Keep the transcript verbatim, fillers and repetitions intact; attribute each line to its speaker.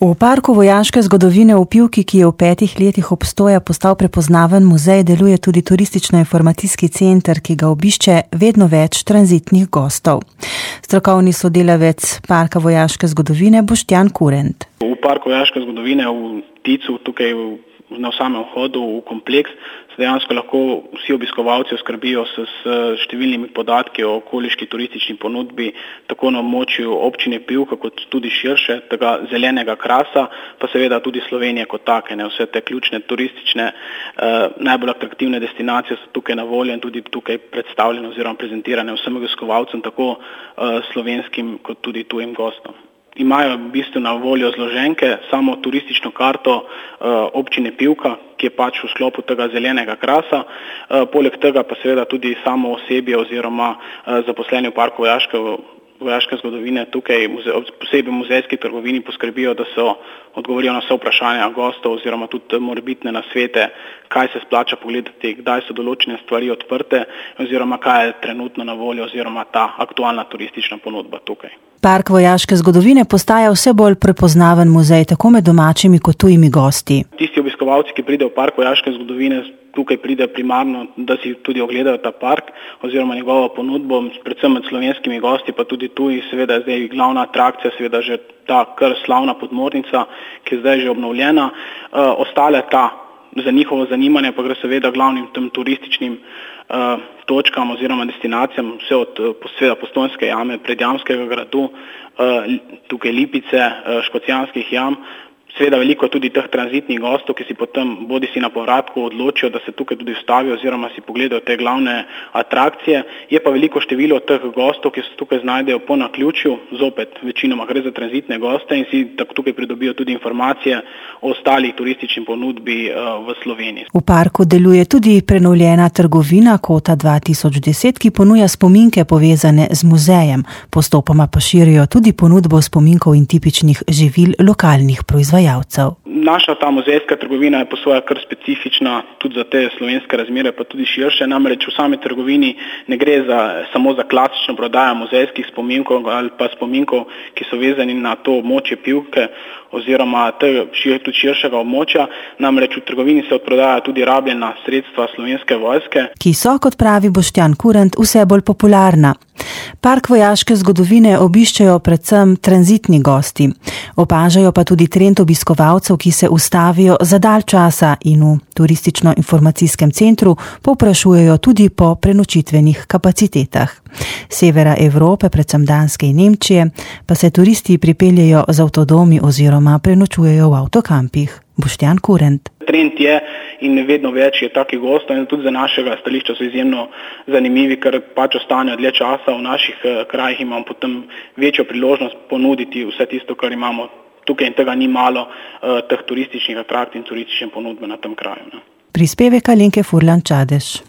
Speaker 1: V parku vojaške zgodovine v Pivki, ki je v petih letih obstoja postal prepoznaven muzej, deluje tudi turistično-informacijski center, ki ga obišče vedno več tranzitnih gostov. Strokovni sodelavec Parka vojaške zgodovine Boštjan Kurent.
Speaker 2: V Parku vojaške zgodovine v Ticu, tukaj na samem vhodu v kompleks, se dejansko lahko vsi obiskovalci oskrbijo s, s številnimi podatki o okoliški turistični ponudbi, tako na območju občine Pivka, kot tudi širše, tega zelenega krasa, pa seveda tudi Slovenije kot take. Ne, vse te ključne turistične, eh, najbolj atraktivne destinacije so tukaj na voljo in tudi tukaj predstavljene oziroma prezentirane vsem obiskovalcem, tako eh, slovenskim kot tudi tujim gostom. Imajo v bistvu na voljo zloženke, samo turistično karto uh, občine Pivka, ki je pač v sklopu tega zelenega krasa. Uh, poleg tega pa seveda tudi samo osebje oziroma uh, zaposleni v Parku vojaške, vojaške zgodovine tukaj, muze, posebej v muzejski trgovini, poskrbijo, da so odgovorijo na vse vprašanja gostov oziroma tudi morebitne nasvete, kaj se splača pogledati, kdaj so določene stvari odprte oziroma kaj je trenutno na voljo oziroma ta aktualna turistična ponudba tukaj.
Speaker 1: Park vojaške zgodovine postaja vse bolj prepoznaven muzej tako med domačimi kot tujimi gosti.
Speaker 2: Tisti obiskovalci, ki pridejo v Park vojaške zgodovine, tukaj pride primarno, da si tudi ogledajo ta park oziroma njegovo ponudbo, predvsem med slovenskimi gosti, pa tudi tuji, seveda je zdaj glavna atrakcija, seveda že ta kar slavna podmornica, ki je zdaj že obnovljena. E, ostale ta za njihovo zanimanje pa gre seveda glavnim tem turističnim uh, točkam oziroma destinacijam, vse od seveda Postojnske jame, Predjamskega gradu, uh, tukaj Lipice, uh, Škocjanskih jam. Seveda veliko tudi teh tranzitnih gostov, ki si potem bodi si na povratku odločijo, da se tukaj tudi ustavijo oziroma si pogledajo te glavne atrakcije. Je pa veliko število teh gostov, ki se tukaj znajdejo po naključju, zopet večinoma gre za tranzitne goste in si tukaj pridobijo tudi informacije o ostalih turistični ponudbi uh, v Sloveniji.
Speaker 1: V parku deluje tudi prenovljena trgovina Kota dva tisoč deset, ki ponuja spominke povezane z muzejem. Postopoma pa širijo tudi ponudbo spominkov in tipičnih živil lokalnih proizvajalcev.
Speaker 2: Naša ta muzejska trgovina je po svoje kar specifična tudi za te slovenske razmere, pa tudi širše. Namreč v sami trgovini ne gre za, samo za klasično prodajo muzejskih spominkov ali pa spominkov, ki so vezani na to območje Pivke oziroma tega tudi širšega območja. Namreč v trgovini se odprodaja tudi rabljena sredstva Slovenske vojske,
Speaker 1: ki so, kot pravi Boštjan Kurent, vse bolj popularna. Park vojaške zgodovine obiščejo predvsem tranzitni gosti. Opažajo pa tudi trend obiskovalcev, ki se ustavijo za dalj časa in v turistično-informacijskem centru povprašujejo tudi po prenočitvenih kapacitetah. Severa Evrope, predvsem Danske in Nemčije, pa se turisti pripeljejo z avtodomi oziroma prenočujejo v avtokampih. Boštjan Kurent.
Speaker 2: Trend je in vedno več je takih gostov in tudi za našega stališča so izjemno zanimivi, ker pač ostanejo dlje časa v naših krajih, imamo potem večjo priložnost ponuditi vse tisto, kar imamo tukaj in tega ni malo, teh turističnih atrakcij in turistične ponudbe na tem kraju. Ne.
Speaker 1: Prispevek Alenke Furlan Čadež.